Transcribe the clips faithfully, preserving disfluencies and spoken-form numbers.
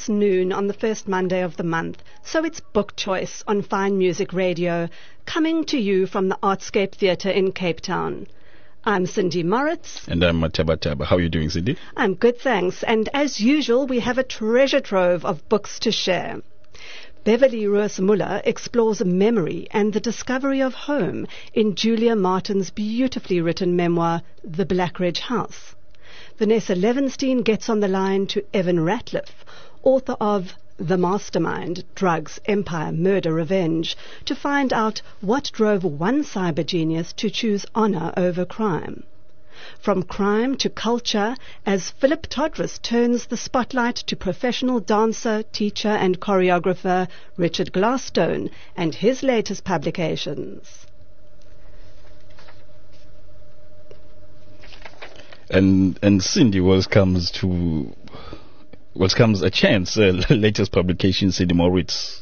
It's noon on the first Monday of the month, so it's Book Choice on Fine Music Radio, coming to you from the Artscape Theatre in Cape Town. I'm Cindy Moritz. And I'm Mataba Taba. How are you doing, Cindy? I'm good, thanks. And as usual, we have a treasure trove of books to share. Beverly Roos Muller explores memory and the discovery of home in Julia Martin's beautifully written memoir, The Blackridge House. Vanessa Levenstein gets on the line to Evan Ratliff, author of The Mastermind, Drugs, Empire, Murder, Revenge, to find out what drove one cyber genius to choose honor over crime. From crime to culture, as Philip Todrus turns the spotlight to professional dancer, teacher and choreographer Richard Glasstone and his latest publications. And and Cindy, what comes to what comes a chance? Uh, latest publication, Cindy Moritz.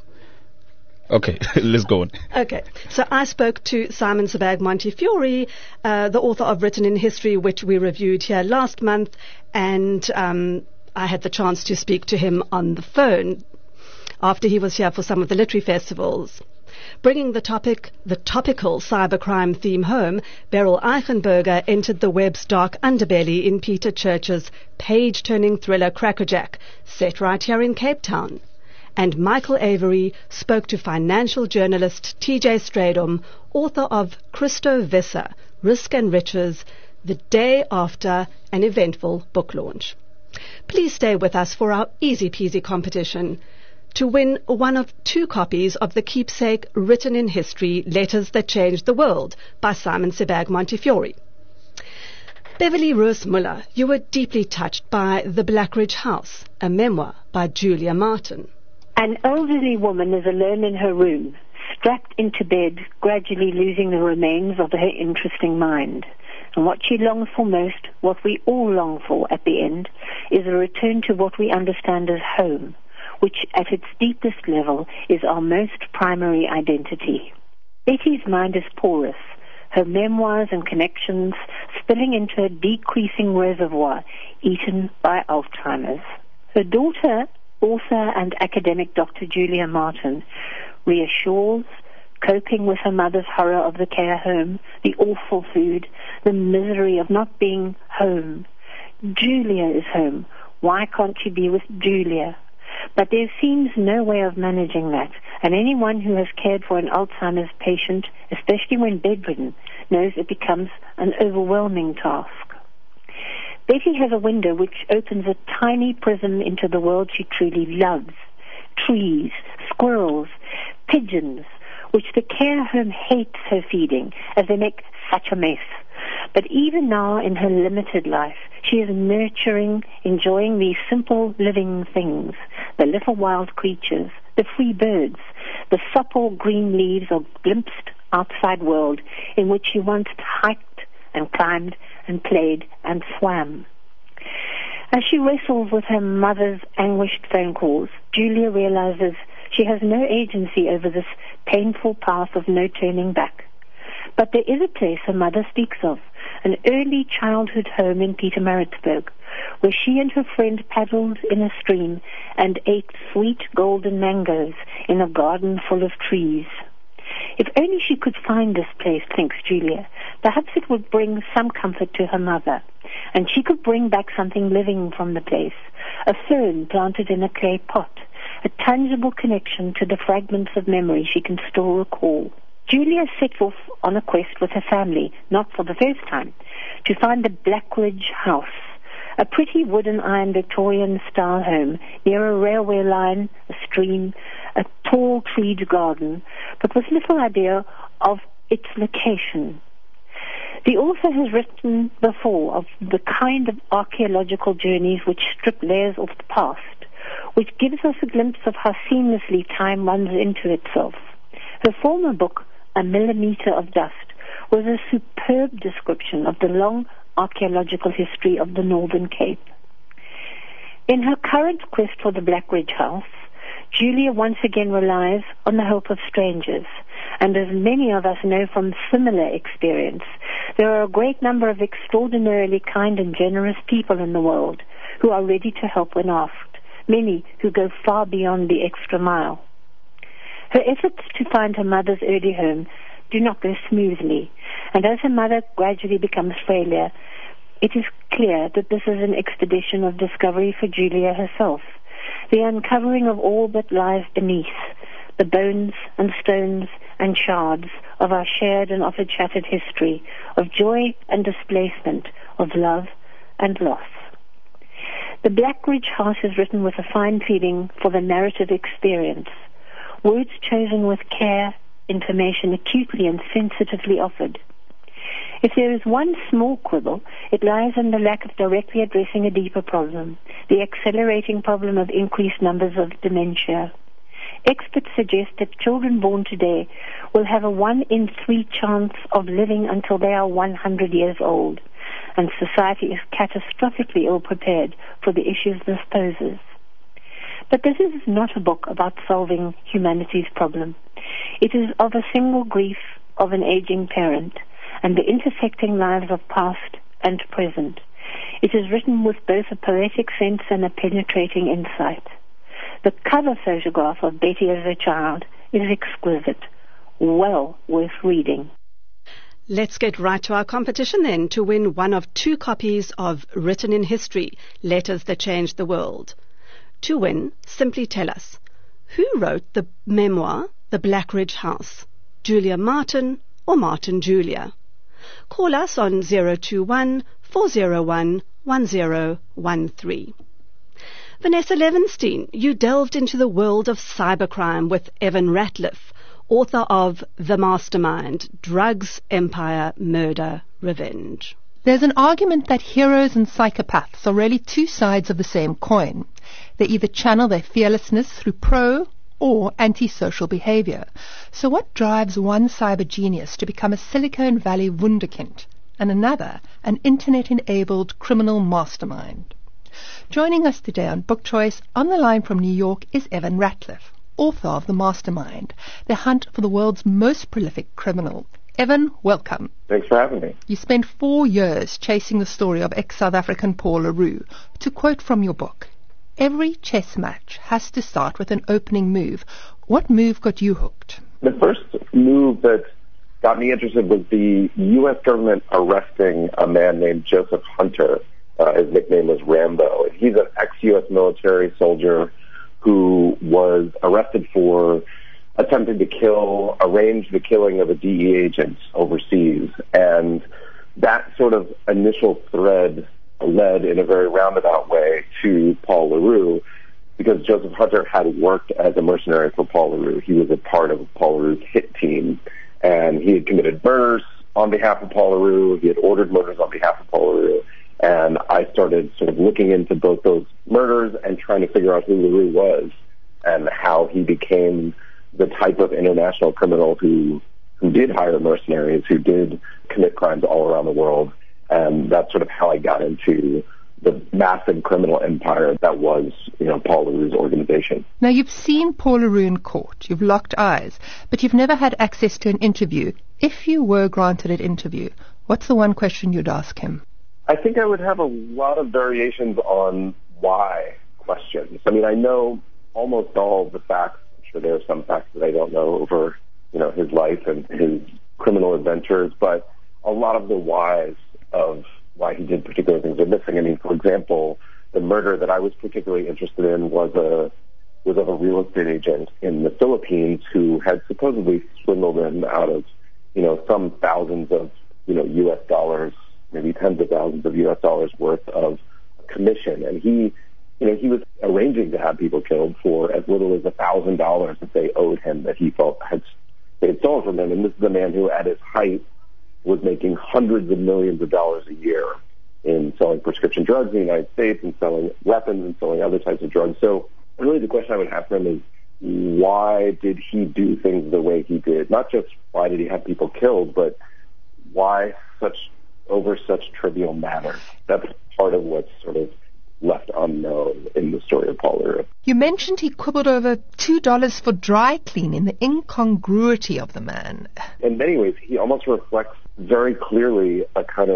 Okay, let's go on. Okay, so I spoke to Simon Sebag Montefiore, uh, the author of Written in History, which we reviewed here last month, and um, I had the chance to speak to him on the phone after he was here for some of the literary festivals. Bringing the topic, the topical cybercrime theme home, Beryl Eichenberger entered the web's dark underbelly in Peter Church's page-turning thriller Crackerjack, set right here in Cape Town. And Michael Avery spoke to financial journalist T J Stradom, author of Christo Visser, Risk and Riches, the day after an eventful book launch. Please stay with us for our easy-peasy competition to win one of two copies of the keepsake Written in History, Letters That Changed the World by Simon Sebag Montefiore. Beverly Roos Muller, you were deeply touched by The Blackridge House, a memoir by Julia Martin. An elderly woman is alone in her room, strapped into bed, gradually losing the remains of her interesting mind. And what she longs for most, what we all long for at the end, is a return to what we understand as home, which at its deepest level is our most primary identity. Betty's mind is porous, her memoirs and connections spilling into a decreasing reservoir eaten by Alzheimer's. Her daughter, author and academic Doctor Julia Martin, reassures, coping with her mother's horror of the care home, the awful food, the misery of not being home. Julia is home. Why can't she be with Julia? But there seems no way of managing that, and anyone who has cared for an Alzheimer's patient, especially when bedridden, knows it becomes an overwhelming task. Betty has a window which opens a tiny prism into the world she truly loves. Trees, squirrels, pigeons, which the care home hates her feeding as they make such a mess. But even now in her limited life, she is nurturing, enjoying these simple living things, the little wild creatures, the free birds, the supple green leaves of glimpsed outside world in which she once hiked and climbed and played and swam. As she wrestles with her mother's anguished phone calls, Julia realizes she has no agency over this painful path of no turning back. But there is a place her mother speaks of, an early childhood home in Pietermaritzburg, where she and her friend paddled in a stream and ate sweet golden mangoes in a garden full of trees. If only she could find this place, thinks Julia, perhaps it would bring some comfort to her mother, and she could bring back something living from the place, a fern planted in a clay pot, a tangible connection to the fragments of memory she can still recall. Julia set off on a quest with her family, not for the first time, to find the Blackridge House, a pretty wooden iron Victorian-style home near a railway line, a stream, a tall treed garden, but with little idea of its location. The author has written before of the kind of archaeological journeys which strip layers off the past, which gives us a glimpse of how seamlessly time runs into itself. Her former book, A Millimeter of Dust, was a superb description of the long archaeological history of the Northern Cape. In her current quest for the Blackridge House, Julia once again relies on the help of strangers, and as many of us know from similar experience, there are a great number of extraordinarily kind and generous people in the world who are ready to help when asked. many who go far beyond the extra mile. Her efforts to find her mother's early home do not go smoothly, and as her mother gradually becomes frailer, it is clear that this is an expedition of discovery for Julia herself, the uncovering of all that lies beneath, the bones and stones and shards of our shared and often shattered history, of joy and displacement, of love and loss. The Blackridge House is written with a fine feeling for the narrative experience, words chosen with care, information acutely and sensitively offered. If there is one small quibble, it lies in the lack of directly addressing a deeper problem, the accelerating problem of increased numbers of dementia. Experts suggest that children born today will have a one in three chance of living until they are one hundred years old, and society is catastrophically ill-prepared for the issues this poses. But this is not a book about solving humanity's problem. It is of a single grief of an aging parent and the intersecting lives of past and present. It is written with both a poetic sense and a penetrating insight. The cover photograph of Betty as a child is exquisite, well worth reading. Let's get right to our competition then, to win one of two copies of Written in History, Letters That Changed the World. To win, simply tell us, who wrote the memoir, The Blackridge House? Julia Martin or Martin Julia? Call us on zero two one, four zero one, one zero one three. Vanessa Levenstein, you delved into the world of cybercrime with Evan Ratliff, author of The Mastermind, Drugs, Empire, Murder, Revenge. There's an argument that heroes and psychopaths are really two sides of the same coin. They either channel their fearlessness through pro or antisocial behavior. So what drives one cyber genius to become a Silicon Valley wunderkind and another an internet-enabled criminal mastermind? Joining us today on Book Choice on the line from New York is Evan Ratliff, author of The Mastermind, The Hunt for the World's Most Prolific Criminal. Evan, welcome. Thanks for having me. You spent four years chasing the story of ex-South African Paul LaRue. To quote from your book, every chess match has to start with an opening move. What move got you hooked? The first move that got me interested was the U S government arresting a man named Joseph Hunter. Uh, his nickname was Rambo. He's an ex-U S military soldier who was arrested for attempting to kill, arrange the killing of a D E A agent overseas. And that sort of initial thread led in a very roundabout way to Paul LaRue, because Joseph Hunter had worked as a mercenary for Paul LaRue. He was a part of Paul LaRue's hit team, and he had committed murders on behalf of Paul LaRue. He had ordered murders on behalf of Paul LaRue. And I started sort of looking into both those murders and trying to figure out who LaRue was and how he became the type of international criminal who who did hire mercenaries, who did commit crimes all around the world. And that's sort of how I got into the massive criminal empire that was, you know, Paul LaRue's organization. Now, you've seen Paul LaRue in court. You've locked eyes, but you've never had access to an interview. If you were granted an interview, what's the one question you'd ask him? I think I would have a lot of variations on why questions. I mean, I know almost all of the facts. I'm sure there are some facts that I don't know over, you know, his life and his criminal adventures, but a lot of the whys of why he did particular things are missing. I mean, for example, the murder that I was particularly interested in was a was of a real estate agent in the Philippines who had supposedly swindled him out of, you know, some thousands of, you know, U S dollars, maybe tens of thousands of U S dollars worth of commission. And he, you know, he was arranging to have people killed for as little as a thousand dollars that they owed him that he felt had they had stolen from him. And this is a man who, at his height, was making hundreds of millions of dollars a year in selling prescription drugs in the United States and selling weapons and selling other types of drugs. So really the question I would have for him is, why did he do things the way he did? Not just why did he have people killed, but why such over such trivial matters? That's part of what's sort of left unknown in the story of Paul LaRue. You mentioned he quibbled over two dollars for dry cleaning, the incongruity of the man. In many ways, he almost reflects very clearly a kind of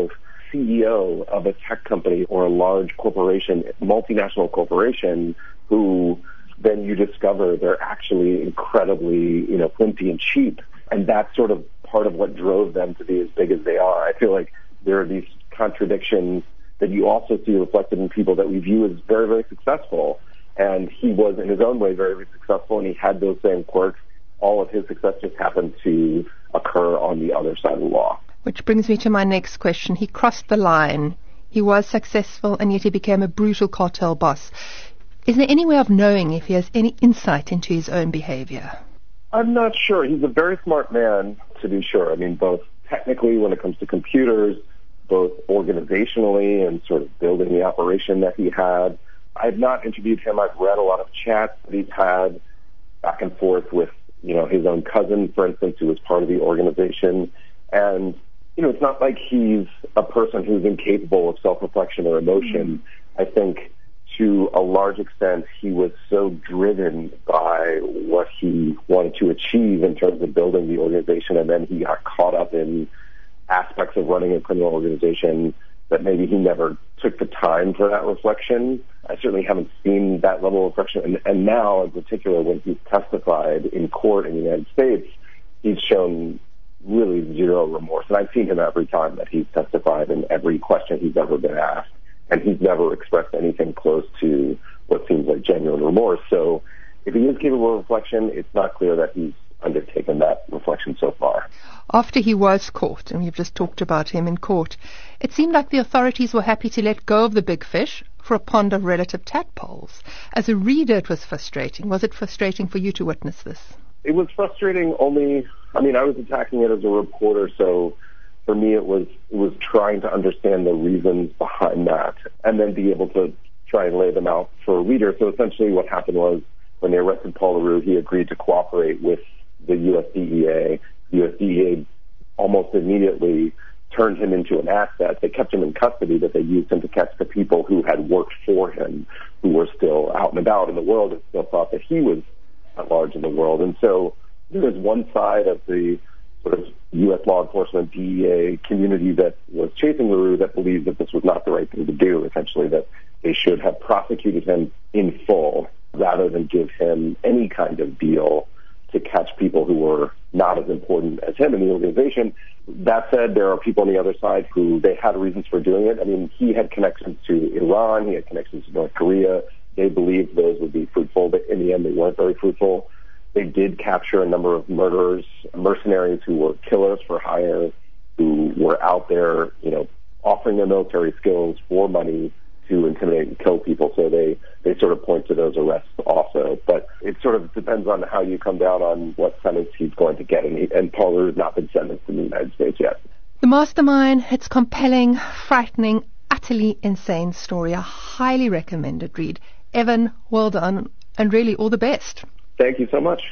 C E O of a tech company or a large corporation, multinational corporation, who then you discover they're actually incredibly, you know, flimsy and cheap. And that's sort of part of what drove them to be as big as they are. I feel like there are these contradictions that you also see reflected in people that we view as very, very successful. And he was, in his own way, very, very successful, and he had those same quirks. All of his success just happened to occur on the other side of the law. Which brings me to my next question. He crossed the line. He was successful, and yet he became a brutal cartel boss. Is there any way of knowing if he has any insight into his own behavior? I'm not sure. He's a very smart man, to be sure. I mean, both technically when it comes to computers, both organizationally and sort of building the operation that he had. I've not interviewed him. I've read a lot of chats that he's had back and forth with, you know, his own cousin, for instance, who was part of the organization. And, you know, it's not like he's a person who's incapable of self-reflection or emotion. Mm-hmm. I think to a large extent, he was so driven by what he wanted to achieve in terms of building the organization, and then he got caught up in aspects of running a criminal organization that maybe he never took the time for that reflection. I certainly haven't seen that level of reflection. And, and now, in particular, when he's testified in court in the United States, he's shown really zero remorse. And I've seen him every time that he's testified in every question he's ever been asked. And he's never expressed anything close to what seems like genuine remorse. So if he is capable of reflection, it's not clear that he's undertaken that reflection so far. After he was caught, and we've just talked about him in court, it seemed like the authorities were happy to let go of the big fish for a pond of relative tadpoles. As a reader, it was frustrating. Was it frustrating for you to witness this? It was frustrating only, I mean, I was attacking it as a reporter, so for me it was it was trying to understand the reasons behind that and then be able to try and lay them out for a reader. So essentially what happened was when they arrested Paul LaRue, he agreed to cooperate with the U S D E A. The U S D E A almost immediately turned him into an asset. They kept him in custody, but they used him to catch the people who had worked for him, who were still out and about in the world and still thought that he was at large in the world. And so there was one side of the sort of U S law enforcement, D E A community that was chasing LaRue that believed that this was not the right thing to do, essentially that they should have prosecuted him in full rather than give him any kind of deal to catch people who were not as important as him in the organization. That said, there are people on the other side who they had reasons for doing it. I mean, he had connections to Iran, he had connections to North Korea. They believed those would be fruitful, but in the end they weren't very fruitful. They did capture a number of murderers, mercenaries who were killers for hire, who were out there, you know, offering their military skills for money to intimidate and kill people. So they, they sort of point to those arrests also. But it sort of depends on how you come down on what sentence he's going to get. And, he, and Paul LaRue has not been sentenced in the United States yet. The Mastermind, it's compelling, frightening, utterly insane story. A highly recommended read. Evan, well done, and really all the best. Thank you so much.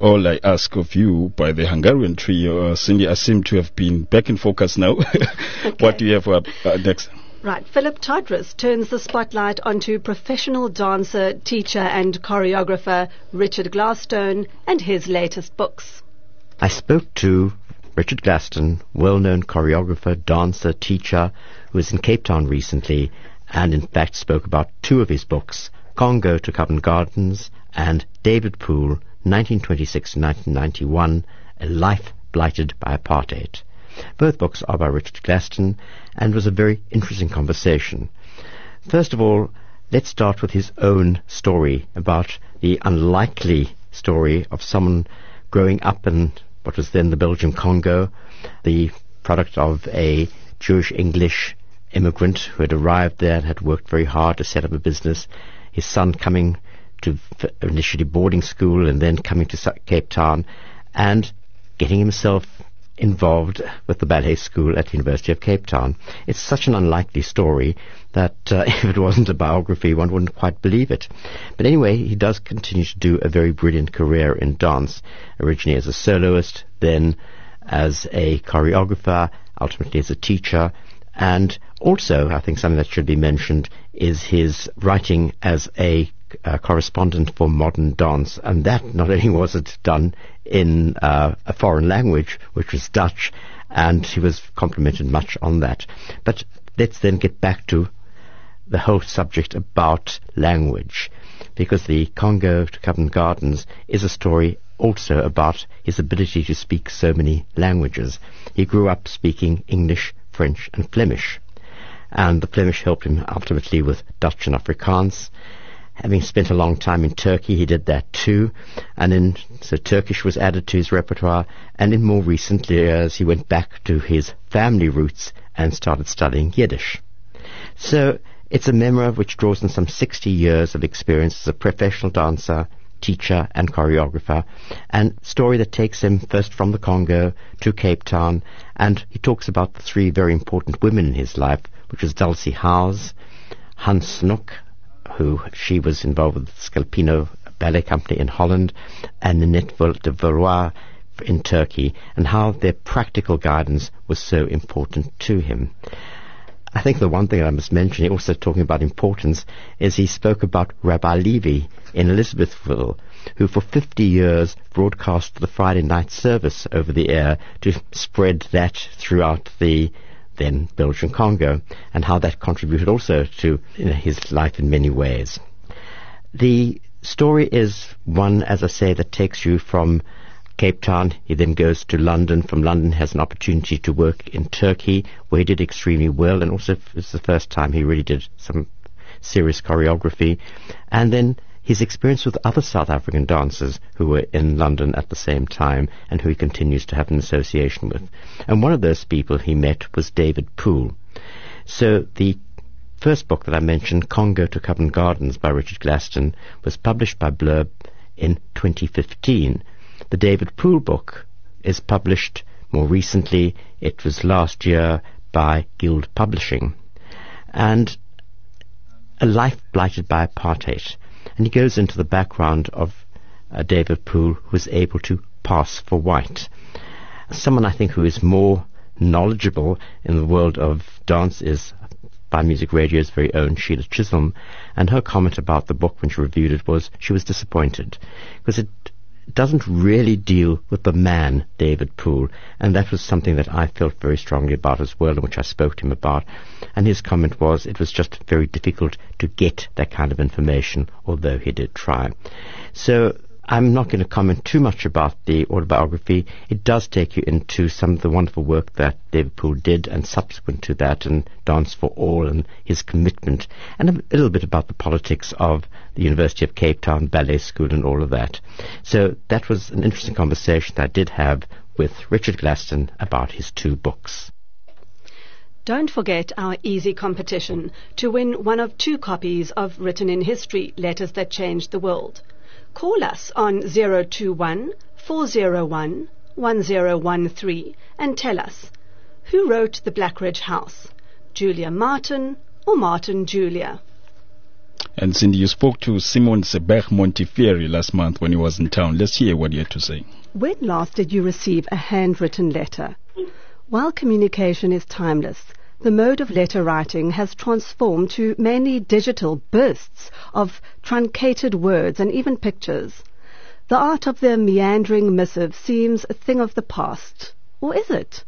all I ask of you by the Hungarian trio. Uh, Cindy, I seem to have been back in focus now. Okay. What do you have for uh, next? Right. Philip Todris turns the spotlight onto professional dancer, teacher and choreographer Richard Glasstone and his latest books. I spoke to Richard Glasstone, well-known choreographer, dancer, teacher, who was in Cape Town recently and in fact spoke about two of his books, Congo to Covent Gardens and David Poole, nineteen twenty-six to nineteen ninety-one, A Life Blighted by Apartheid. Both books are by Richard Glasstone and was a very interesting conversation. First of all, let's start with his own story about the unlikely story of someone growing up in what was then the Belgian Congo, the product of a Jewish English immigrant who had arrived there and had worked very hard to set up a business, his son coming to f- initially boarding school and then coming to Cape Town and getting himself involved with the ballet school at the University of Cape Town. It's such an unlikely story that uh, if it wasn't a biography, one wouldn't quite believe it. But anyway, he does continue to do a very brilliant career in dance, originally as a soloist, then as a choreographer, ultimately as a teacher, and also, I think something that should be mentioned is his writing as a uh, correspondent for modern dance, and that not only was it done in uh, a foreign language, which was Dutch, and he was complimented much on that. But let's then get back to the whole subject about language, because the Congo to Covent Gardens is a story also about his ability to speak so many languages. He grew up speaking English, French and Flemish, and the Flemish helped him ultimately with Dutch and Afrikaans. Having spent a long time in Turkey, he did that too, and then so Turkish was added to his repertoire, and in more recent years he went back to his family roots and started studying Yiddish. So it's a memoir which draws on some sixty years of experience as a professional dancer, teacher and choreographer, and story that takes him first from the Congo to Cape Town, and he talks about the three very important women in his life, which was Dulcie Howes, Hans Snoek, who she was involved with the Scalpino Ballet Company in Holland, and Ninette de Valois in Turkey, and how their practical guidance was so important to him. I think the one thing I must mention, also talking about importance, is he spoke about Rabbi Levi in Elizabethville, who for fifty years broadcast the Friday night service over the air to spread that throughout the then Belgian Congo, and how that contributed also to you know, his life in many ways. The story is one, as I say, that takes you from Cape Town. He then goes to London. From London has an opportunity to work in Turkey, where he did extremely well, and also it's the first time he really did some serious choreography. And then his experience with other South African dancers who were in London at the same time and who he continues to have an association with. And one of those people he met was David Poole. So the first book that I mentioned, Congo to Covent Gardens by Richard Glasstone, was published by Blurb in twenty fifteen. The David Poole book is published more recently. It was last year by Guild Publishing. And A Life Blighted by Apartheid. And he goes into the background of uh, David Poole, who was able to pass for white. Someone I think who is more knowledgeable in the world of dance is by Music Radio's very own Sheila Chisholm, and her comment about the book when she reviewed it was she was disappointed because it doesn't really deal with the man David Poole, and that was something that I felt very strongly about as well, and which I spoke to him about. And his comment was it was just very difficult to get that kind of information, although he did try. So I'm not going to comment too much about the autobiography. It does take you into some of the wonderful work that David Poole did, and subsequent to that, and Dance for All, and his commitment, and a little bit about the politics of the University of Cape Town Ballet School and all of that. So that was an interesting conversation that I did have with Richard Glasstone about his two books. Don't forget our easy competition to win one of two copies of Written in History, Letters That Changed the World. Call us on zero two one, four zero one, one zero one three and tell us, who wrote The Blackridge House, Julia Martin or Martin Julia? And Cindy, you spoke to Simon Sebag Montefiore last month when he was in town. Let's hear what he had to say. When last did you receive a handwritten letter? While communication is timeless, the mode of letter writing has transformed to mainly digital bursts of truncated words and even pictures. The art of the meandering missive seems a thing of the past. Or is it?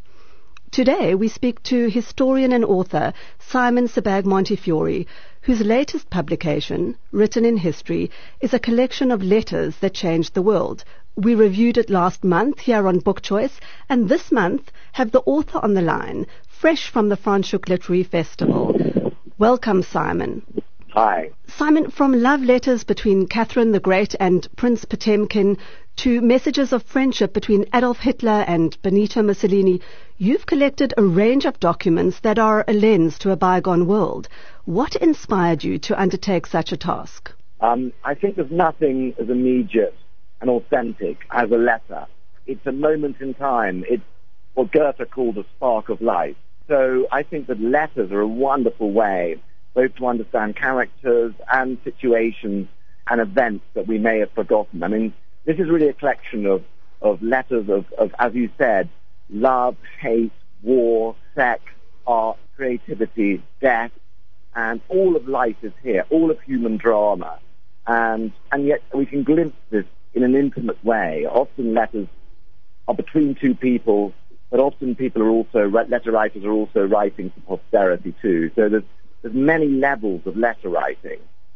Today we speak to historian and author Simon Sebag Montefiore, whose latest publication, Written in History, is a collection of letters that changed the world. We reviewed it last month here on Book Choice, and this month have the author on the line, fresh from the Franschhoek Literary Festival. Welcome, Simon. Hi. Simon, from love letters between Catherine the Great and Prince Potemkin to messages of friendship between Adolf Hitler and Benito Mussolini, you've collected a range of documents that are a lens to a bygone world. What inspired you to undertake such a task? Um, I think there's nothing as immediate and authentic as a letter. It's a moment in time. It's what Goethe called a spark of life. So I think that letters are a wonderful way both to understand characters and situations and events that we may have forgotten. I mean, this is really a collection of, of letters of, of, as you said, love, hate, war, sex, art, creativity, death, and all of life is here, all of human drama. And, and yet we can glimpse this in an intimate way. Often letters are between two people, but often people are also, letter writers are also writing for posterity too. So there's, there's many levels of letter writing.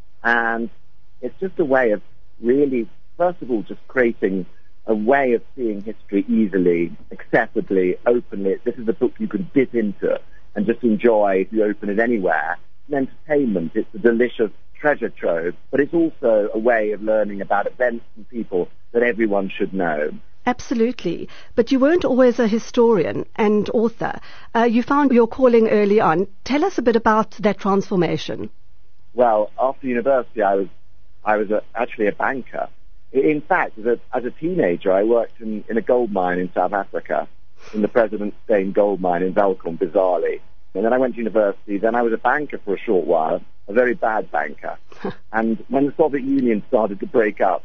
And it's just a way of really, first of all, just creating a way of seeing history easily, accessibly, openly. This is a book you can dip into and just enjoy if you open it anywhere. It's an entertainment. It's a delicious treasure trove, but it's also a way of learning about events and people that everyone should know. Absolutely. But you weren't always a historian and author. Uh, you found your calling early on. Tell us a bit about that transformation. Well, after university, I was I was a, actually a banker. In fact, as a, as a teenager, I worked in, in a gold mine in South Africa, in the President Steyn gold mine in Welkom, bizarrely. And then I went to university. Then I was a banker for a short while, a very bad banker. And when the Soviet Union started to break up,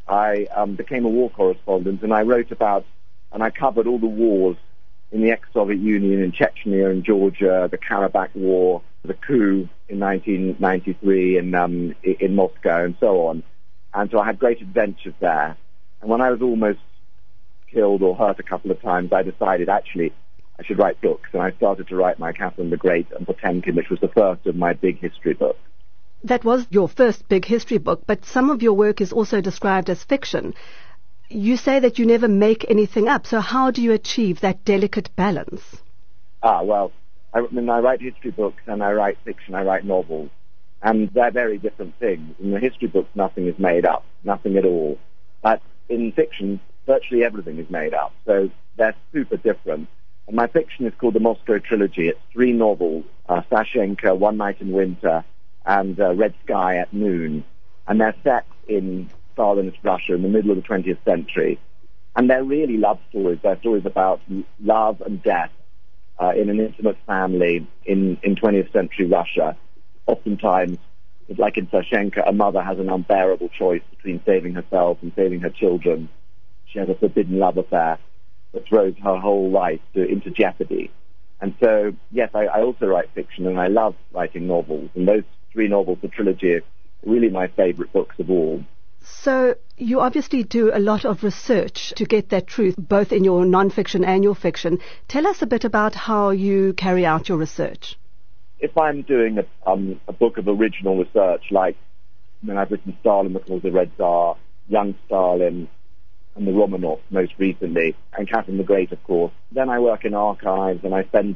I um, became a war correspondent, and I wrote about, and I covered all the wars in the ex-Soviet Union, in Chechnya and Georgia, the Karabakh War, the coup in nineteen ninety-three in, um, in Moscow, and so on. And so I had great adventures there. And when I was almost killed or hurt a couple of times, I decided actually I should write books. And I started to write my Catherine the Great and Potemkin, which was the first of my big history books. That was your first big history book, but some of your work is also described as fiction. You say that you never make anything up, so how do you achieve that delicate balance? Ah, well, I, I mean, I write history books and I write fiction, I write novels, and they're very different things. In the history books, nothing is made up, nothing at all. But in fiction, virtually everything is made up, so they're super different. And my fiction is called the Moscow Trilogy. It's three novels, uh, Sashenka, One Night in Winter, and uh, Red Sky at Noon, and they're set in Stalinist Russia in the middle of the twentieth century. And they're really love stories. They're stories about love and death uh, in an intimate family in, in twentieth century Russia. Oftentimes, like in Sashenka, a mother has an unbearable choice between saving herself and saving her children. She has a forbidden love affair that throws her whole life to, into jeopardy. And so, yes, I, I also write fiction, and I love writing novels, and those three novels, the trilogy, are really my favorite books of all. So you obviously do a lot of research to get that truth, both in your non-fiction and your fiction. Tell us a bit about how you carry out your research. If I'm doing a, um, a book of original research, like when I've written Stalin, the Cause of Red Tsar, Young Stalin, and the Romanovs most recently, and Catherine the Great, of course, then I work in archives, and I spend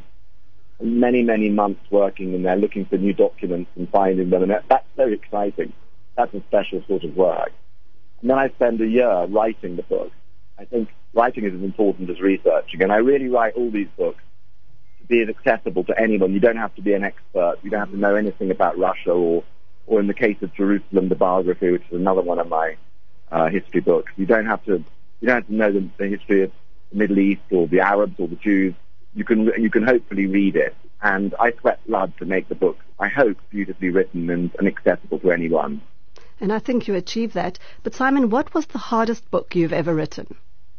many, many months working in there looking for new documents and finding them, and that's very exciting. That's a special sort of work. And then I spend a year writing the book. I think writing is as important as researching, and I really write all these books to be as accessible to anyone. You don't have to be an expert. You don't have to know anything about Russia, or, or in the case of Jerusalem, the biography, which is another one of my uh, history books. You don't have to. You don't have to know the, the history of the Middle East or the Arabs or the Jews. You can you can hopefully read it And I sweat blood to make the book, I hope, beautifully written and, and accessible to anyone. And I think you achieved that. But Simon, what was the hardest book you've ever written?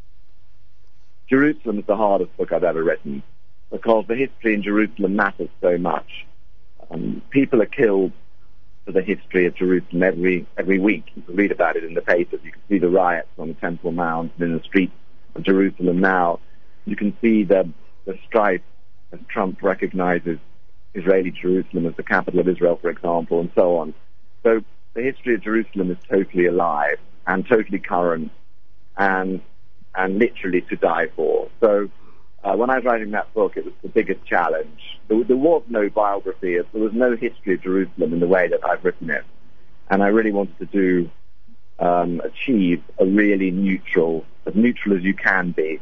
Jerusalem is the hardest book I've ever written, because the history in Jerusalem matters so much. Um, people are killed for the history of Jerusalem every every week. You can read about it in the papers. You can see the riots on the Temple Mount and in the streets of Jerusalem now. You can see the, the strife as Trump recognizes Israeli Jerusalem as the capital of Israel, for example, and so on. So the history of Jerusalem is totally alive and totally current and and literally to die for. So uh, when I was writing that book, it was the biggest challenge. There, there was no biography. There was no history of Jerusalem in the way that I've written it. And I really wanted to do, um, achieve a really neutral, as neutral as you can be,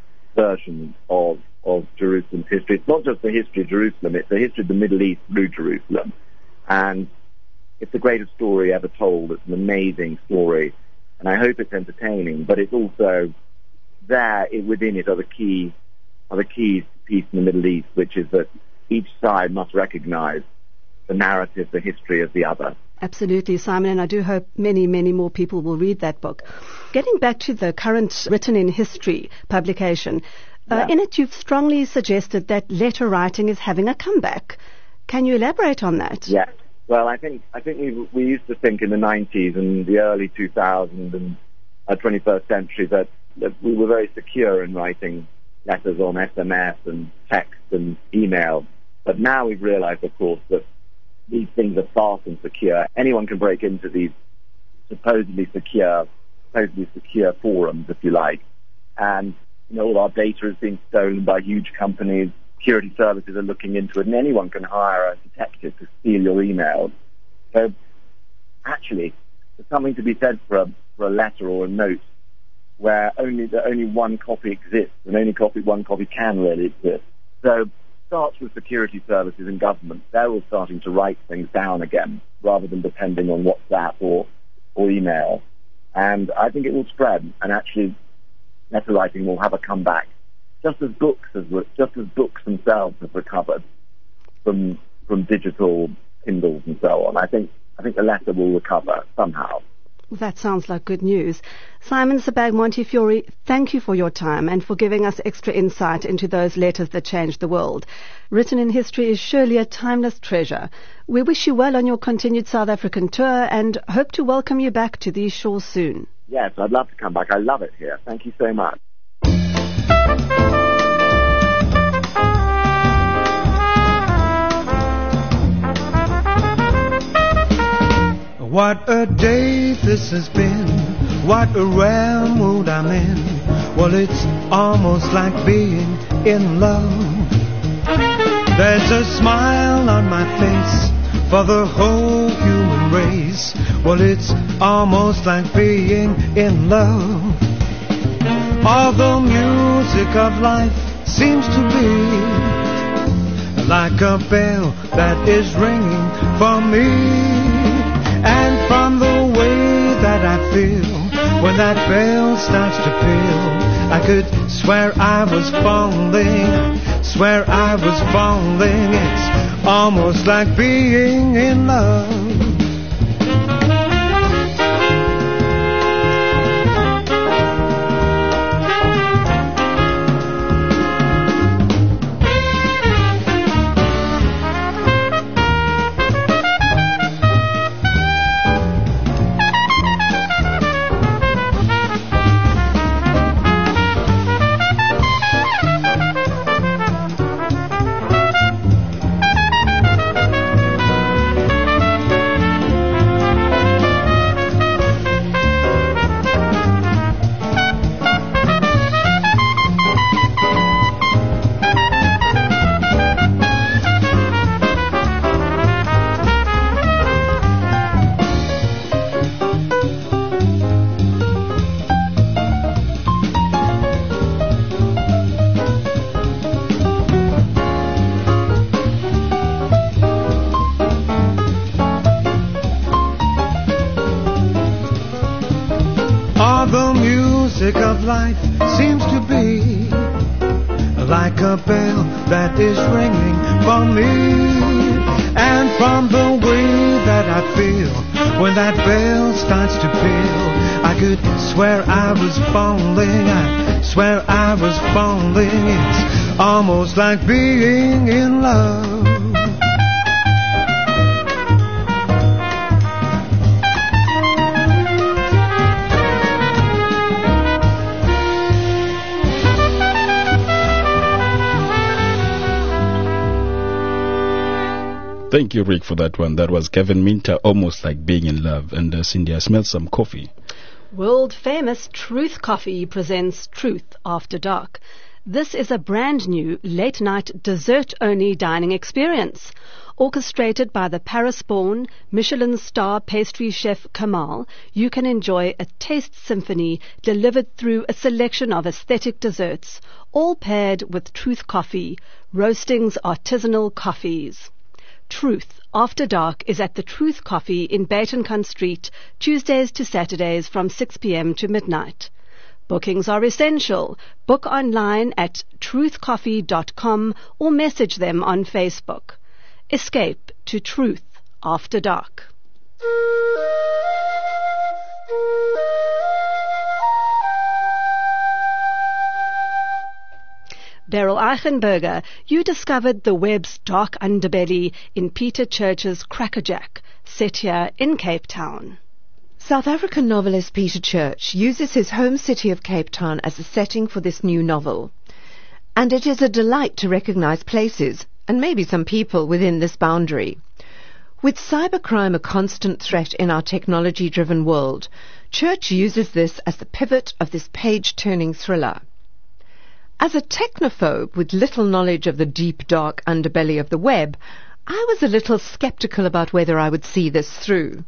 version of, of Jerusalem's history. It's not just the history of Jerusalem, it's the history of the Middle East through Jerusalem. And it's the greatest story ever told. It's an amazing story. And I hope it's entertaining, but it's also there it, within it are the key are the keys to peace in the Middle East, which is that each side must recognize the narrative, the history of the other. Absolutely, Simon, and I do hope many, many more people will read that book. Getting back to the current Written in History publication, uh, yeah. in it you've strongly suggested that letter writing is having a comeback. Can you elaborate on that? Yeah. Well, I think I think we we used to think in the nineties and the early two thousands and uh, twenty-first century that, that we were very secure in writing letters on S M S and text and email. But now we've realized, of course, that these things are far from secure. Anyone can break into these supposedly secure, supposedly secure forums, if you like. And, you know, all our data is being stolen by huge companies. Security services are looking into it, and anyone can hire a detective to steal your emails. So, actually, there's something to be said for a, for a letter or a note where only the, only one copy exists, and only copy one copy can really exist. So, it starts with security services and government. They're all starting to write things down again, rather than depending on WhatsApp or or email. And I think it will spread, and actually, letter writing will have a comeback. Just as books, as just as books themselves have recovered from from digital Kindles and so on, I think I think the letter will recover somehow. Well, that sounds like good news. Simon Sebag Montefiore, thank you for your time and for giving us extra insight into those letters that changed the world. Written in History is surely a timeless treasure. We wish you well on your continued South African tour and hope to welcome you back to these shores soon. Yes, I'd love to come back. I love it here. Thank you so much. What a day this has been, what a rare mood I'm in. Well, it's almost like being in love. There's a smile on my face for the whole human race. Well, it's almost like being in love. All the music of life seems to be like a bell that is ringing for me. And from the way that I feel when that bell starts to peal, I could swear I was falling, swear I was falling. It's almost like being in love. Of life seems to be like a bell that is ringing for me. And from the way that I feel when that bell starts to peal, I could swear I was falling, I swear I was falling. It's almost like being in love. Thank you, Rick, for that one. That was Kevin Minter, Almost Like Being in Love. And uh, Cindy, I smelled some coffee. World famous Truth Coffee presents Truth After Dark. This is a brand new late night dessert only dining experience. Orchestrated by the Paris-born Michelin star pastry chef Kamal, you can enjoy a taste symphony delivered through a selection of aesthetic desserts, all paired with Truth Coffee, Roasting's artisanal coffees. Truth After Dark is at the Truth Coffee in Batencun Street, Tuesdays to Saturdays from six p.m. to midnight. Bookings are essential. Book online at truth coffee dot com or message them on Facebook. Escape to Truth After Dark. Beryl Eichenberger, you discovered the web's dark underbelly in Peter Church's Crackerjack, set here in Cape Town. South African novelist Peter Church uses his home city of Cape Town as a setting for this new novel. And it is a delight to recognize places, and maybe some people, within this boundary. With cybercrime a constant threat in our technology-driven world, Church uses this as the pivot of this page-turning thriller. As a technophobe with little knowledge of the deep, dark underbelly of the web, I was a little skeptical about whether I would see this through.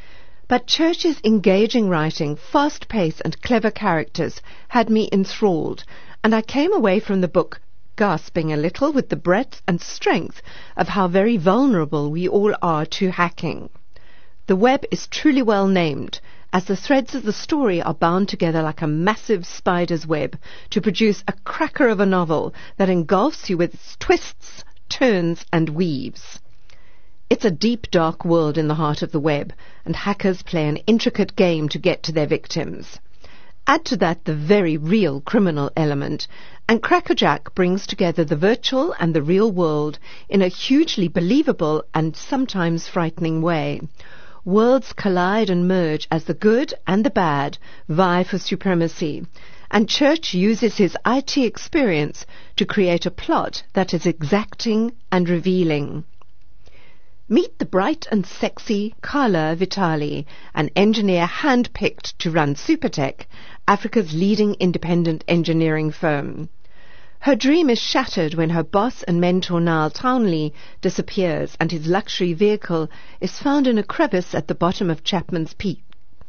But Church's engaging writing, fast pace and clever characters had me enthralled, and I came away from the book gasping a little with the breadth and strength of how very vulnerable we all are to hacking. The web is truly well named, as the threads of the story are bound together like a massive spider's web to produce a cracker of a novel that engulfs you with its twists, turns, and weaves. It's a deep, dark world in the heart of the web, and hackers play an intricate game to get to their victims. Add to that the very real criminal element, and Crackerjack brings together the virtual and the real world in a hugely believable and sometimes frightening way. Worlds collide and merge as the good and the bad vie for supremacy, and Church uses his I T experience to create a plot that is exacting and revealing. Meet the bright and sexy Carla Vitali, an engineer hand-picked to run Supertech, Africa's leading independent engineering firm. Her dream is shattered when her boss and mentor Niall Townley disappears and his luxury vehicle is found in a crevice at the bottom of Chapman's Peak.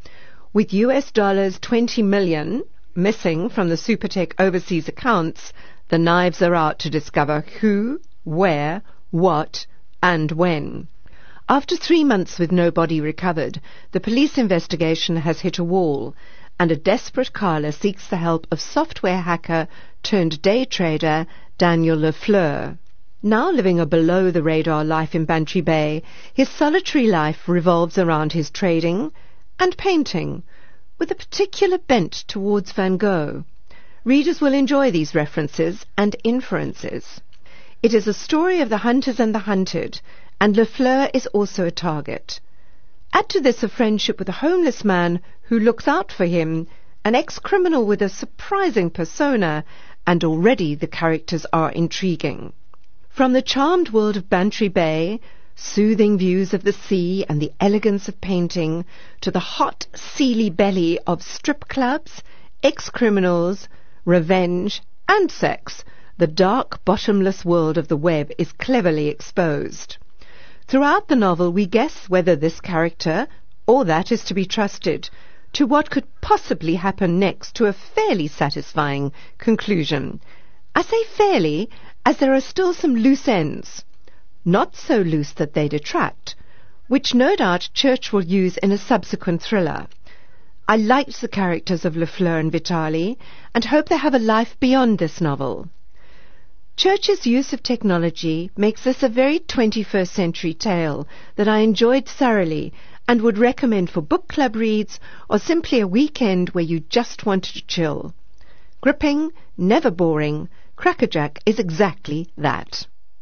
With U S dollars twenty million missing from the Supertech overseas accounts, the knives are out to discover who, where, what, and when. After three months with no body recovered, the police investigation has hit a wall, and a desperate Carla seeks the help of software hacker turned day trader Daniel Lafleur. Now living a below-the-radar life in Bantry Bay, his solitary life revolves around his trading and painting, with a particular bent towards Van Gogh. Readers will enjoy these references and inferences. It is a story of the hunters and the hunted, and Lafleur is also a target. Add to this a friendship with a homeless man who looks out for him, an ex-criminal with a surprising persona, and already the characters are intriguing. From the charmed world of Bantry Bay, soothing views of the sea and the elegance of painting, to the hot, seely belly of strip clubs, ex-criminals, revenge, and sex, the dark, bottomless world of the web is cleverly exposed. Throughout the novel, we guess whether this character or that is to be trusted, to what could possibly happen next to a fairly satisfying conclusion. I say fairly, as there are still some loose ends, not so loose that they detract, which no doubt Church will use in a subsequent thriller. I liked the characters of Lafleur and Vitali, and hope they have a life beyond this novel. Church's use of technology makes this a very twenty-first century tale that I enjoyed thoroughly and would recommend for book club reads or simply a weekend where you just wanted to chill. Gripping, never boring, Crackerjack is exactly that.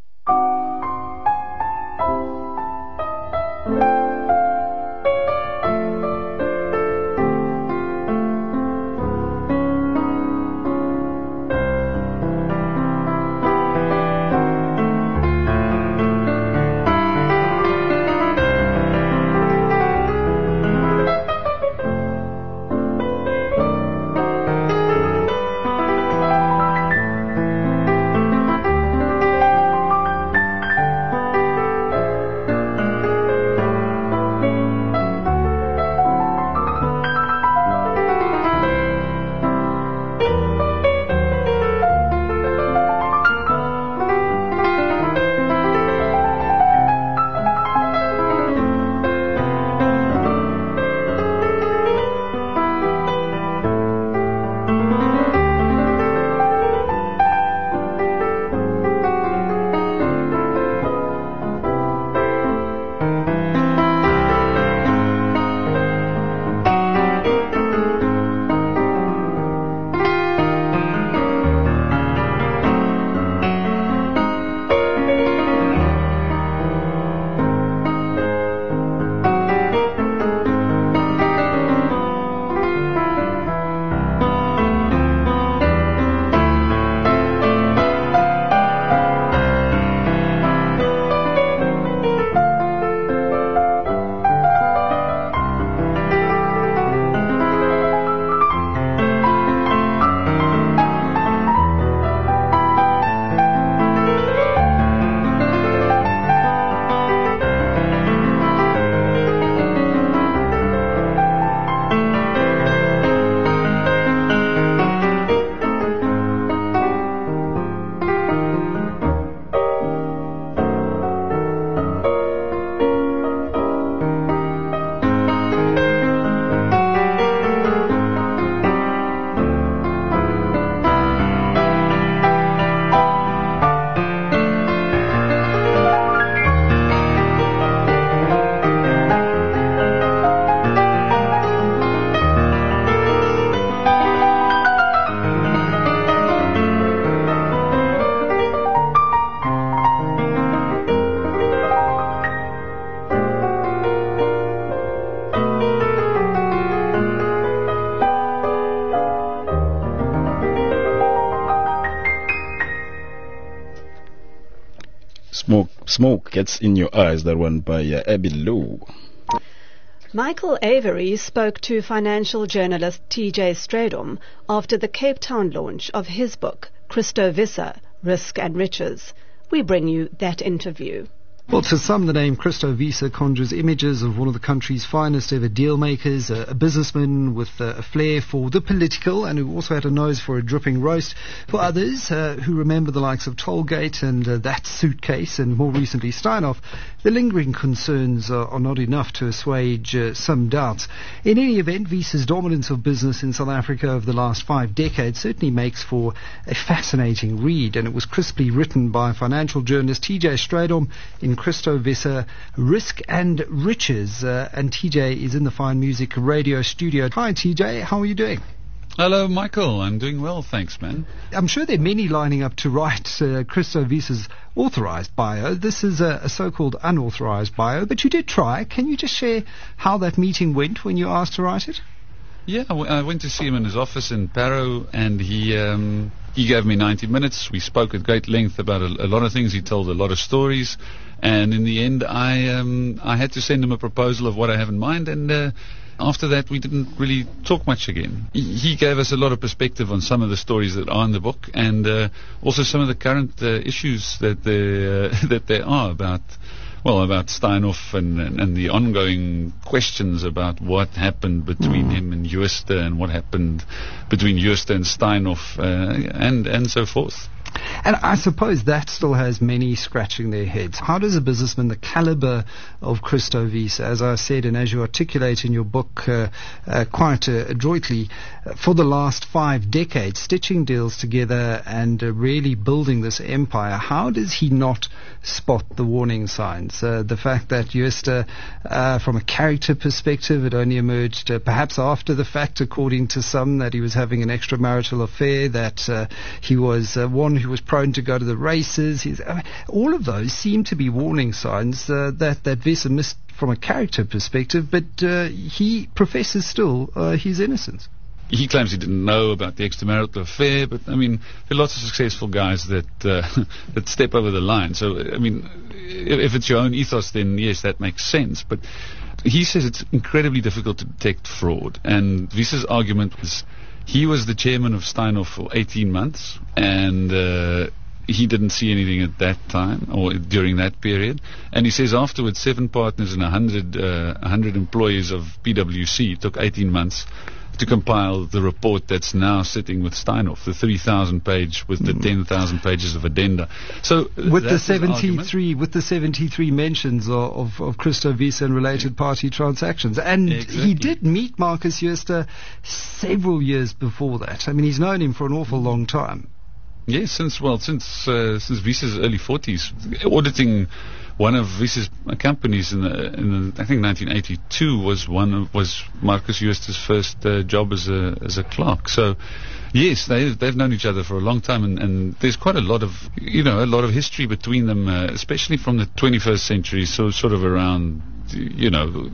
Smoke, Smoke Gets in Your Eyes, that one by uh, Abby Lowe. Michael Avery spoke to financial journalist T J Stradom after the Cape Town launch of his book, Christo Visser, Risk and Riches. We bring you that interview. Well, to some, the name Christo Visser conjures images of one of the country's finest ever deal makers, a, a businessman with uh, a flair for the political and who also had a nose for a dripping roast. For others uh, who remember the likes of Tollgate and uh, That Suitcase and more recently Steinhoff, the lingering concerns are, are not enough to assuage uh, some doubts. In any event, Visser's dominance of business in South Africa over the last five decades certainly makes for a fascinating read, and it was crisply written by financial journalist T J Stradom in Christo Visser, Risk and Riches. Uh, and T J is in the Fine Music Radio studio. Hi T J, how are you doing? Hello Michael, I'm doing well, thanks man. I'm sure there are many lining up to write uh, Christo Visser's authorised bio. This is a, a so-called unauthorised bio, but you did try. Can you just share how that meeting went when you asked to write it? Yeah, I went to see him in his office in Parow, and he um, he gave me ninety minutes. We spoke at great length about a, a lot of things. He told a lot of stories, and in the end, I um, I had to send him a proposal of what I have in mind, and uh, after that, we didn't really talk much again. He, he gave us a lot of perspective on some of the stories that are in the book, and uh, also some of the current uh, issues that there uh, that there are about. Well, about Steinhoff and, and, and the ongoing questions about what happened between mm. him and Jooste and what happened between Jooste and Steinhoff uh, and, and so forth. And I suppose that still has many scratching their heads. How does a businessman the caliber of Christo Wiese, as I said and as you articulate in your book uh, uh, quite uh, adroitly, uh, for the last five decades, stitching deals together and uh, really building this empire, how does he not spot the warning signs? Uh, the fact that Jooste, uh, from a character perspective, it only emerged uh, perhaps after the fact, according to some, that he was having an extramarital affair, that uh, he was uh, one who was prone to go to the races. He's, uh, all of those seem to be warning signs uh, that, that Wiese missed from a character perspective, but uh, he professes still uh, his innocence. He claims he didn't know about the extramarital affair, but I mean, there are lots of successful guys that uh, that step over the line. So, I mean, if, if it's your own ethos, then yes, that makes sense. But he says it's incredibly difficult to detect fraud, and Wiese's argument was he was the chairman of Steinhoff for eighteen months, and uh, he didn't see anything at that time or during that period. And he says afterwards, seven partners and a hundred uh, a hundred employees of P W C, it took eighteen months to compile the report that's now sitting with Steinhoff, the three thousand page with the mm. ten thousand pages of addenda. So with the seventy-three with the seventy-three mentions of of, of Christo Wiese and related party transactions, and exactly. He did meet Marcus Jooste several years before that. I mean, he's known him for an awful long time. Yes, since well, since uh, since Wiese's early forties, auditing one of Wiese's companies in the, in the I think nineteen eighty-two was one of, was Marcus Jooste's first uh, job as a as a clerk. So, yes, they they've known each other for a long time, and, and there's quite a lot of you know a lot of history between them, uh, especially from the twenty-first century. So sort of around you know.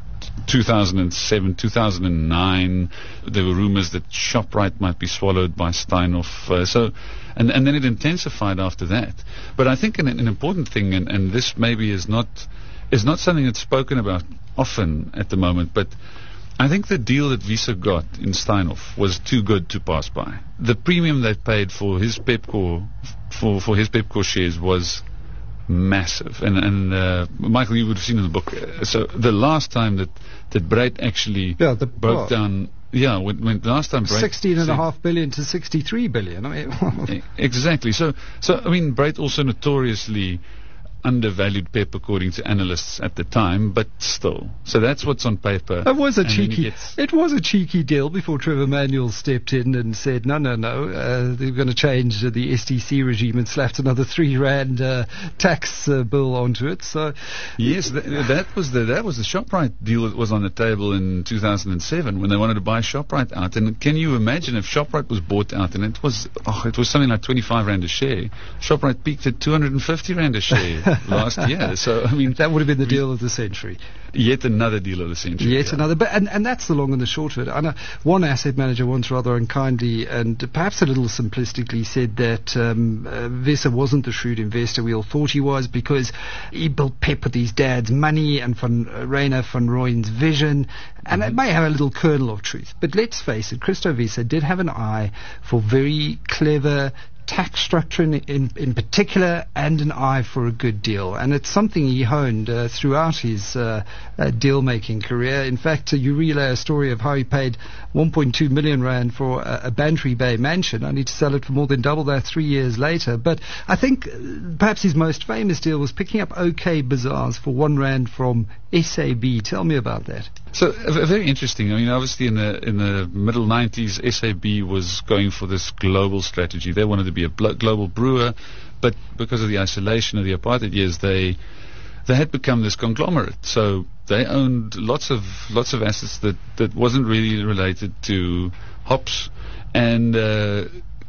two thousand seven, two thousand nine, there were rumors that ShopRite might be swallowed by Steinhoff. Uh, so, and, and then it intensified after that. But I think an, an important thing, and, and this maybe is not is not something that's spoken about often at the moment, but I think the deal that Wiese got in Steinhoff was too good to pass by. The premium they paid for his Pepkor for for his Pepkor shares was massive, and and uh, Michael, you would have seen in the book. Uh, so the last time that that Bright actually yeah, the, broke well, down, yeah, when, when the last time Bright sixteen and a half billion to sixty-three billion. I mean, exactly. So so I mean, Bright also notoriously undervalued Pep according to analysts at the time, but still. So that's what's on paper. It was a cheeky. It was a cheeky deal before Trevor Manuel stepped in and said, "No, no, no. Uh, they're going to change uh, the S T C regime and slapped another three rand uh, tax uh, bill onto it." So, yes, th- that was the that was the ShopRite deal that was on the table in two thousand seven when they wanted to buy ShopRite out. And can you imagine if ShopRite was bought out and it was oh, it was something like twenty-five rand a share? ShopRite peaked at two hundred fifty rand a share. Last year, so I mean that would have been the deal of the century. Yet another deal of the century. Yet yeah. another, but and, and that's the long and the short of it. I know one asset manager once rather unkindly and perhaps a little simplistically said that um, uh, Wiese wasn't the shrewd investor we all thought he was because he built Pep with his dad's money and van uh, Rainer van Rooyen's vision, and mm-hmm. it may have a little kernel of truth. But let's face it, Christo Wiese did have an eye for very clever tax structure in, in in particular, and an eye for a good deal, and it's something he honed uh, throughout his uh, uh, deal-making career. In fact, uh, you relay a story of how he paid one point two million rand for a, a Bantry Bay mansion, only to sell it for more than double that three years later. But I think uh, perhaps his most famous deal was picking up OK Bazaars for one rand from S A B. Tell me about that. So uh, very interesting. I mean, obviously in the in the middle nineties, S A B was going for this global strategy. They wanted to be a blo- global brewer, but because of the isolation of the apartheid years, they they had become this conglomerate. So they owned lots of lots of assets that, that wasn't really related to hops, and uh,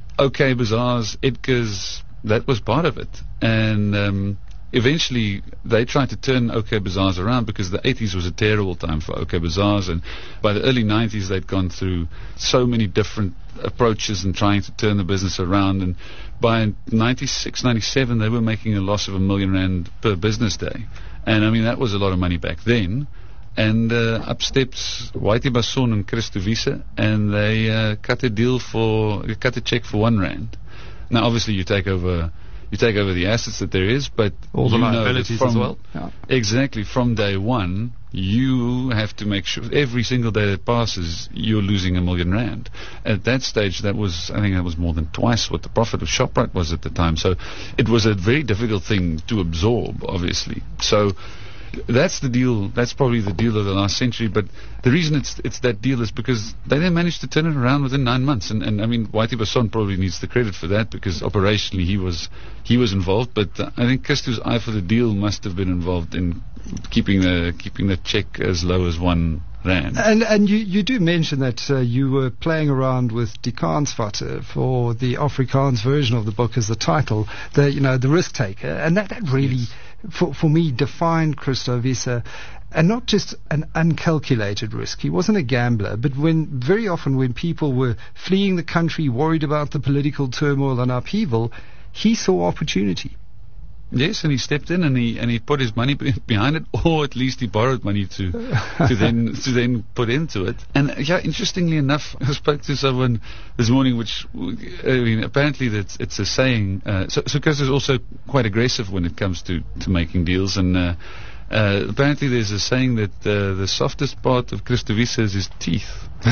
OK Bazaars, Edgar's, that was part of it, and. Um, Eventually, they tried to turn OK Bazaars around because the eighties was a terrible time for OK Bazaars, and by the early nineties, they'd gone through so many different approaches and trying to turn the business around. And by ninety-six, ninety-seven, they were making a loss of a million rand per business day. And I mean, that was a lot of money back then. And uh, up steps Whitey Basson and Christo Wiese, and they uh, cut a deal for, cut a check for one rand. Now, obviously, you take over. you take over the assets that there is, but all the you know that liabilities from, as well. Yeah. Exactly. From day one, you have to make sure every single day that passes, you're losing a million rand. At that stage, that was, I think that was more than twice what the profit of Shoprite was at the time. So it was a very difficult thing to absorb, obviously. So that's the deal. That's probably the deal of the last century. But the reason it's it's that deal is because they then managed to turn it around within nine months. And, and I mean, Whitey Basson probably needs the credit for that because operationally he was he was involved. But uh, I think Christo's eye for the deal must have been involved in keeping the keeping the check as low as one rand. And and you, you do mention that uh, you were playing around with Die Kansvatter for the Afrikaans version of the book as the title, the you know the risk taker, and that, that really. Yes. For, for me, defined Christo Wiese, and not just an uncalculated risk. He wasn't a gambler, but when very often when people were fleeing the country, worried about the political turmoil and upheaval, he saw opportunity. Yes, and he stepped in and he and he put his money behind it, or at least he borrowed money to to then to then put into it. And yeah, interestingly enough, I spoke to someone this morning, which I mean, apparently that's it's a saying. Uh, so, so Chris is also quite aggressive when it comes to to making deals, and uh, uh, apparently there's a saying that uh, the softest part of Christo Wiese is his teeth.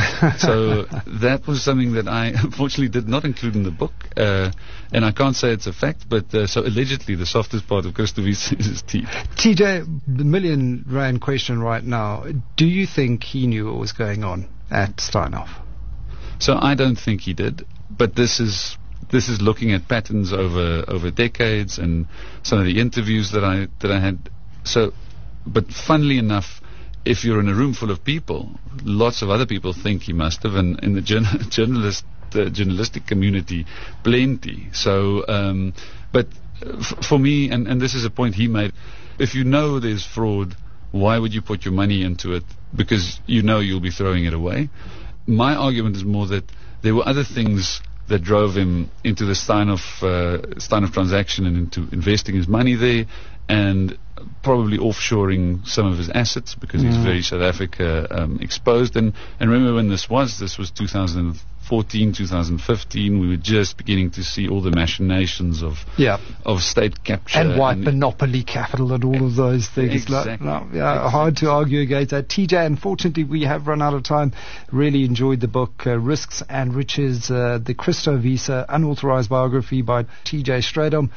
So that was something that I unfortunately did not include in the book, uh, and I can't say it's a fact, but uh, so allegedly the softest part of Christo Wiese is his teeth. T J, the million rand question right now, do you think he knew what was going on at Steinhoff? So I don't think he did, but this is this is looking at patterns over over decades and some of the interviews that I that I had. So, but funnily enough, if you're in a room full of people, lots of other people think he must have, and in the journal, journalist, uh, journalistic community, plenty. So, um, but f- for me, and, and this is a point he made, if you know there's fraud, why would you put your money into it? Because you know you'll be throwing it away. My argument is more that there were other things that drove him into the Steinhoff, uh, Steinhoff transaction and into investing his money there, and probably offshoring some of his assets because mm. he's very South Africa um, exposed. And, and remember when this was, this was two thousand fourteen, two thousand fifteen, we were just beginning to see all the machinations of yeah. of state capture. And white and monopoly capital and all of those things. Exactly. Like, no, yeah, exactly. Hard to argue against that. T J, unfortunately we have run out of time. Really enjoyed the book, uh, Risks and Riches, uh, the Christo Wiese unauthorized biography by T J Strydom.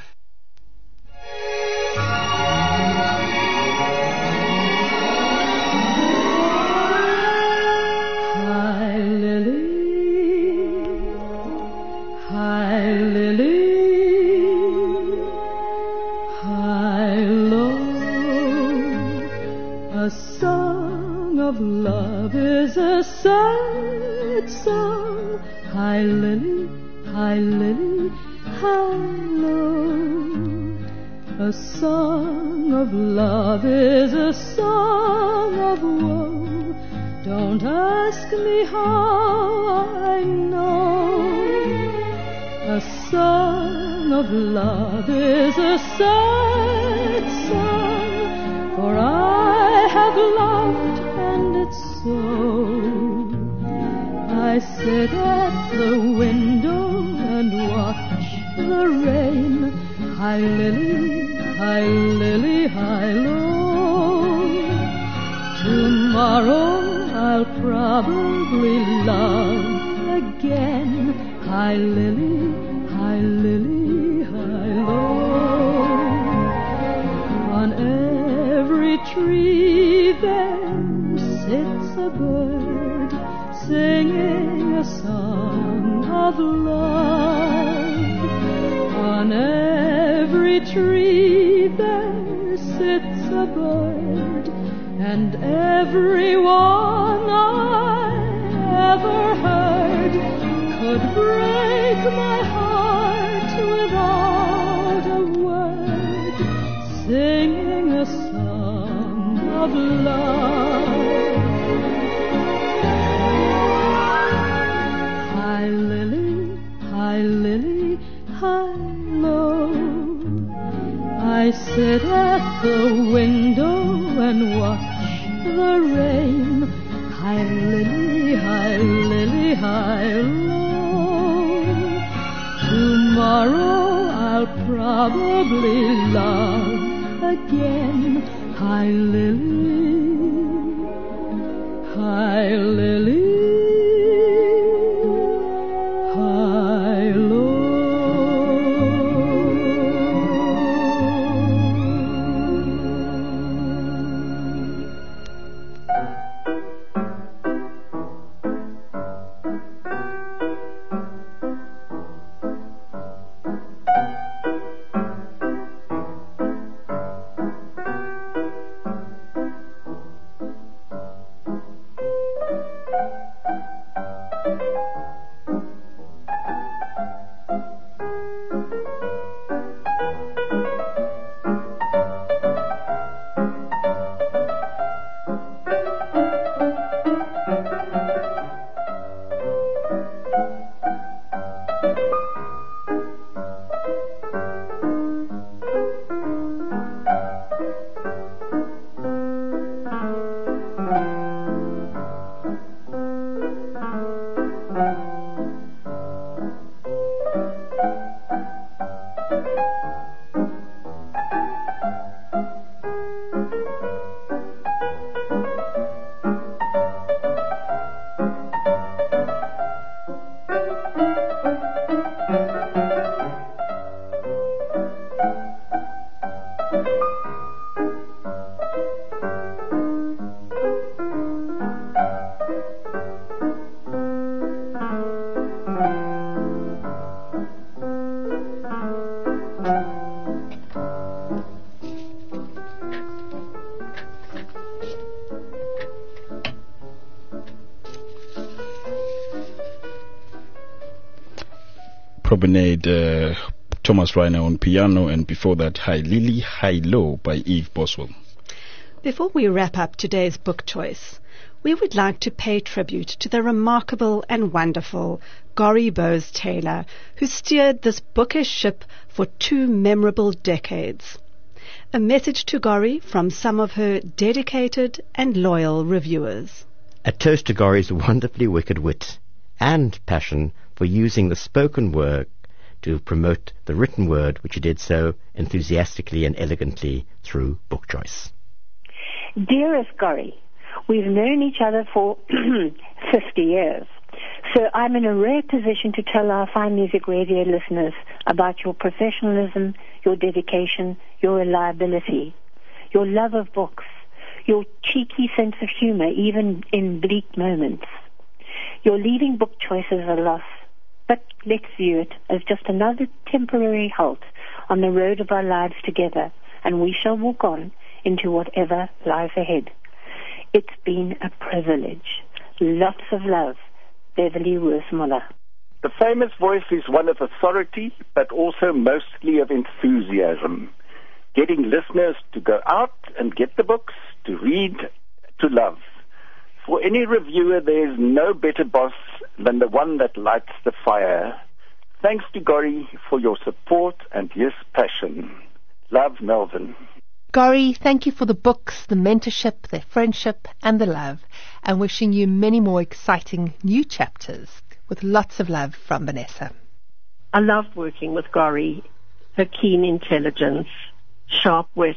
Love is a sad song. Hi lily, hi lily, hi lo. A song of love is a song of woe. Don't ask me how I know. A song of love is a sad song, for I have loved and it's so. I sit at the window and watch the rain. Hi lily, hi lily, hi lo. Tomorrow I'll probably love again. Hi lily, hi lily, hi lo. On every tree there sits a bird singing a song of love. On every tree there sits a bird, and every one I ever heard could break my heart without a word, singing a song of love. Hi lily, hi lily, hi lo. I sit at the window and watch the rain. Hi lily, hi lily, hi lo. Tomorrow I'll I'll probably love again. Hi, Lily. Hi, Lily. Hi, Lord. Promenade, uh, Thomas Reiner on piano, and before that, Hi Lily, Hi Low by Eve Boswell. Before we wrap up today's book choice, we would like to pay tribute to the remarkable and wonderful Gorrie Bowes Taylor, who steered this bookish ship for two memorable decades. A message to Gorrie from some of her dedicated and loyal reviewers. A toast to Gorrie's wonderfully wicked wit and passion for using the spoken word to promote the written word, which he did so enthusiastically and elegantly through Book Choice. Dearest Gorrie, we've known each other for fifty years, so I'm in a rare position to tell our Fine Music Radio listeners about your professionalism, your dedication, your reliability, your love of books, your cheeky sense of humor even in bleak moments. Your leaving Book Choice is a loss, but let's view it as just another temporary halt on the road of our lives together, and we shall walk on into whatever lies ahead. It's been a privilege. Lots of love. Beverly Worthmuller. The famous voice is one of authority, but also mostly of enthusiasm. Getting listeners to go out and get the books, to read, to love. For any reviewer, there is no better boss than the one that lights the fire. Thanks to Gorrie for your support and his passion. Love, Melvin. Gorrie, thank you for the books, the mentorship, the friendship, and the love, and wishing you many more exciting new chapters. With lots of love from Vanessa. I loved working with Gorrie. Her keen intelligence, sharp wit,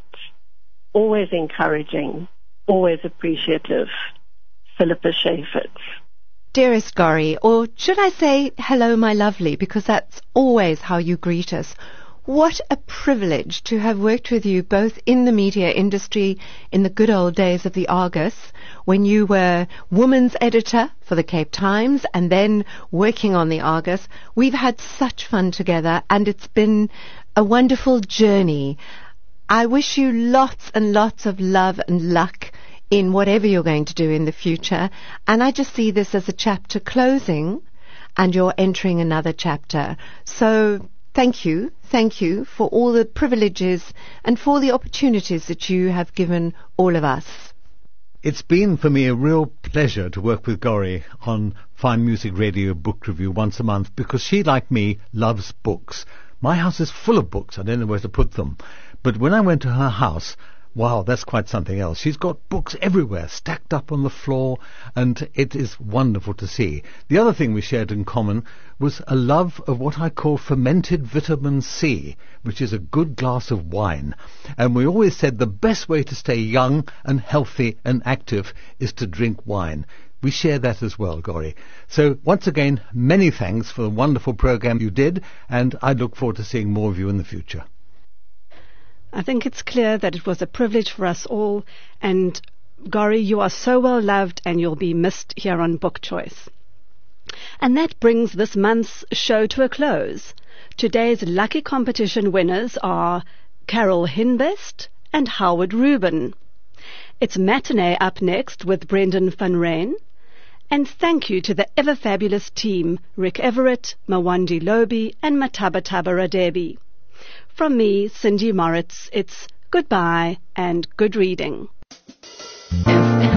always encouraging, always appreciative. Philippa Shafferts. Dearest Gorrie, or should I say hello my lovely, because that's always how you greet us. What a privilege to have worked with you both in the media industry in the good old days of the Argus, when you were woman's editor for the Cape Times and then working on the Argus. We've had such fun together and it's been a wonderful journey. I wish you lots and lots of love and luck in whatever you're going to do in the future. And I just see this as a chapter closing and you're entering another chapter. So thank you. Thank you for all the privileges and for the opportunities that you have given all of us. It's been for me a real pleasure to work with Gorrie on Fine Music Radio Book Review once a month, because she, like me, loves books. My house is full of books. I don't know where to put them. But when I went to her house, Wow, that's quite something else. She's got books everywhere, stacked up on the floor, and it is wonderful to see. The other thing we shared in common was a love of what I call fermented vitamin C, which is a good glass of wine. And we always said the best way to stay young and healthy and active is to drink wine. We share that as well, Gori. So once again, many thanks for the wonderful program you did, and I look forward to seeing more of you in the future. I think it's clear that it was a privilege for us all, and Gori, you are so well loved and you'll be missed here on Book Choice. And that brings this month's show to a close. Today's lucky competition winners are Carol Hinbest and Howard Rubin. It's Matinee up next with Brendan van Rijn. And thank you to the ever-fabulous team, Rick Everett, Mawandi Lobi and Matabataba Radebi. From me, Cindy Moritz, it's goodbye and good reading. F M